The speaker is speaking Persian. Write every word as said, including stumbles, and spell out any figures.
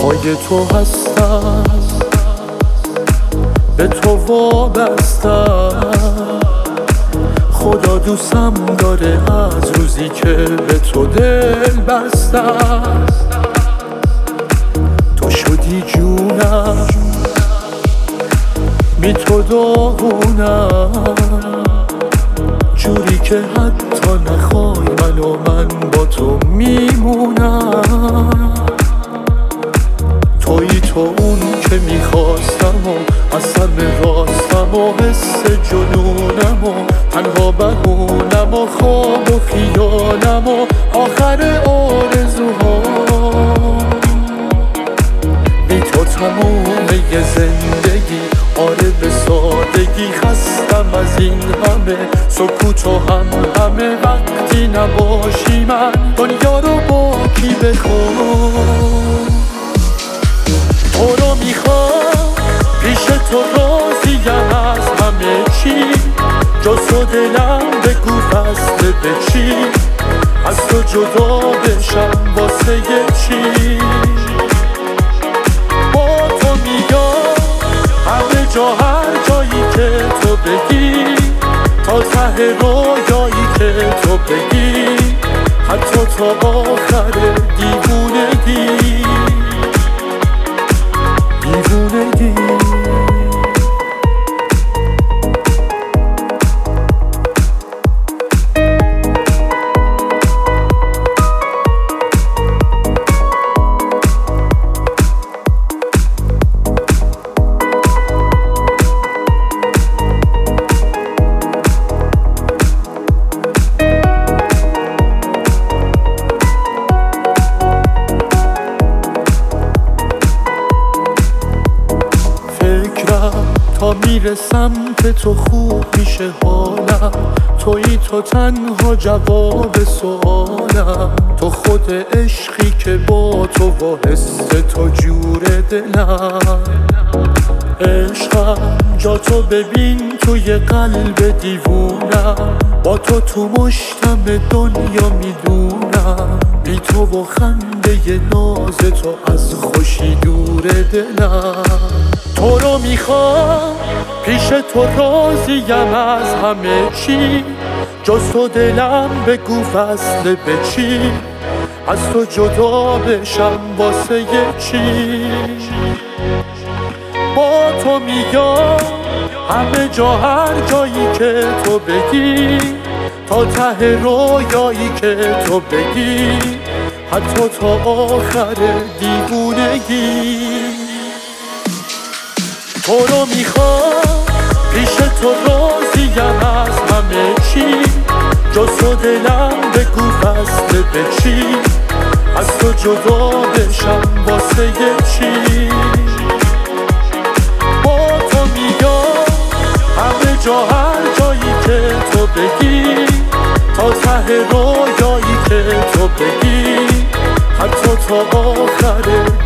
پای تو هستم، به تو وابستم. خدا دوستم داره از روزی که به تو دل بستم. تو شدی جونم، بی تو داغونم، جوری که حتی نخوای من و من با تو میمونم. تویی تو اون که میخواستم و از همه راستم و حس جنونم و تنها بمونم و خواب و خیالم و آخر آرزوها. بی تو تمومه ی زندگی، آره به سادگی خستم از این همه سکوت و هم همه. وقتی نباشی من دنیا رو با کی بخوام؟ تو رو میخوام، پیش تو راضیم از همه چی، جز تو دلم بگو فصل به چی، از تو جدا بشم واسه یه چی. با تو میام همه جا، هر جایی که تو بگی، تا ته رویایی که تو بگی، حتی تا آخر دیوونگی دیوونگی. تا میرسم که تو خوب میشه حالم، تویی تو تنها جواب سوالم. تو خود عشقی که با تو و حس تو جور دلم. عشقم جا تو ببین توی قلب دیوونم، با تو تو مشتم دنیا میدونم. بی تو و خنده ناز تو از خوشی دور دلم. تو رو میخوام، پیش تو راضیم از همه چی، جز تو دلم بگو فصل به چی، از تو جدا بشم واسه یه چی. با تو میگم همه جا، هر جایی که تو بگی، تا ته رویایی که تو بگی، حتی تا آخر دیوونگی. تو رو میخوام، پیش تو راضیم از همه چی، جز تو دلم بگو فصل به چی، از تو جدا بشم واسه یه چی. با تو میگم همه جا، هر جایی که تو بگی، تا ته رویایی که تو بگی، حتی تا آخر